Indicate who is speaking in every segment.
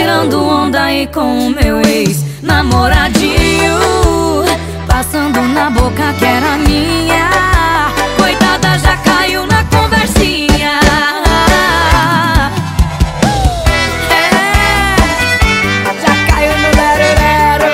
Speaker 1: tirando onda aí com o meu ex-namoradinho, passando na boca que era minha. Coitada, já caiu na conversinha. Já caiu no lero-lero.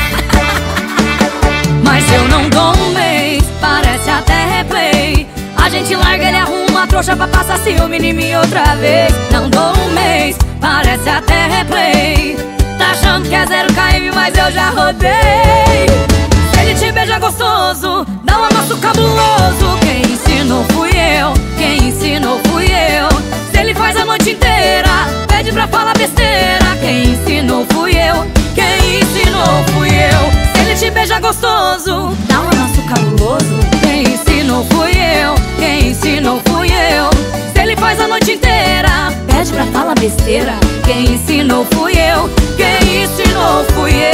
Speaker 1: Mas eu não dou um mês, parece até replay. A gente larga, ele arruma a trouxa pra passar ciúme em mim outra vez. Não dou um mês, parece até replay. Tá achando que é 0 km, mas eu já rodei. Se ele te beija gostoso, dá um amasso cabuloso. Quem ensinou fui eu, quem ensinou fui eu. Se ele faz a noite inteira, pede pra falar besteira. Quem ensinou fui eu, quem ensinou fui eu. Se ele te beija gostoso, dá um amasso cabuloso. Quem ensinou fui eu, quem ensinou fui eu. Se ele faz a noite inteira, pede pra falar besteira. Quem ensinou fui eu, quem ensinou fui eu.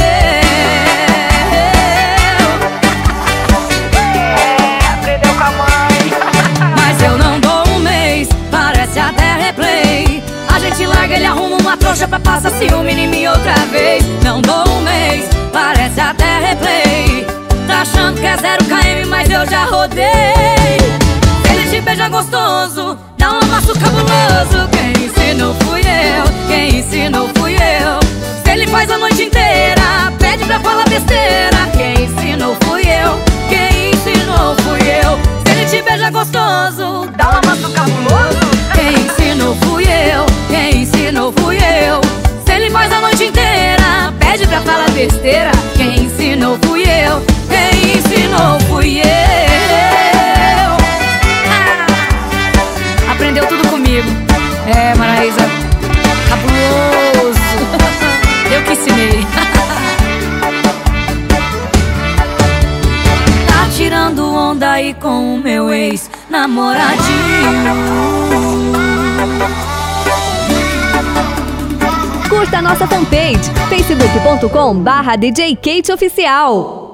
Speaker 2: Aprendeu com a mãe.
Speaker 1: Mas eu não dou um mês, parece até replay. A gente larga, ele arruma uma trouxa pra passar ciúme em mim outra vez. Não dou um mês, parece até replay. Tá achando que é 0 km, mas eu já rodei. Se ele te beija gostoso, dá um amasso cabuloso. Quem ensinou fui eu, quem ensinou fui eu. Se ele faz a noite inteira, pede pra falar besteira. Quem ensinou fui eu, quem ensinou fui eu. Se ele te beija gostoso,
Speaker 2: Dá um amasso cabuloso.
Speaker 1: quem ensinou fui eu, quem ensinou fui eu. Se ele faz a noite inteira, pede pra falar besteira. Quem ensinou fui eu, quem ensinou fui eu. Aprendeu tudo comigo. É, Maraísa, cabuloso. Eu que ensinei. Tá tirando onda aí com o meu ex-namoradinho.
Speaker 3: Curta a nossa fanpage facebook.com/DJ Kate Oficial.